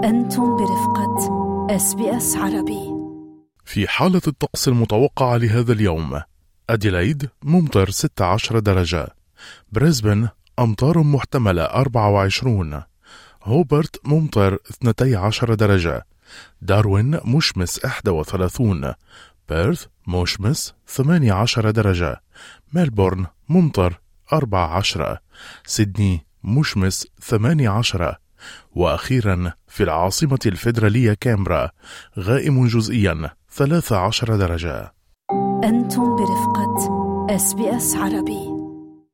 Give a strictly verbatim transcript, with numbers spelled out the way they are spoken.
أنتم برفقة إس بي إس عربي. في حالة الطقس المتوقعة لهذا اليوم: أديلايد ممطر ستة عشر درجة، بريسبن أمطار محتملة أربعة وعشرين، هوبرت ممطر اثنتي عشر درجة، داروين مشمس إحدى وثلاثين، بيرث مشمس ثمانية عشر درجة، ميلبورن ممطر أربعة عشر، سيدني مشمس ثمانية عشر، وأخيرا في العاصمة الفيدرالية كامبرا غائم جزئيا ثلاثة عشر درجة. أنتم برفقة إس بي إس عربي.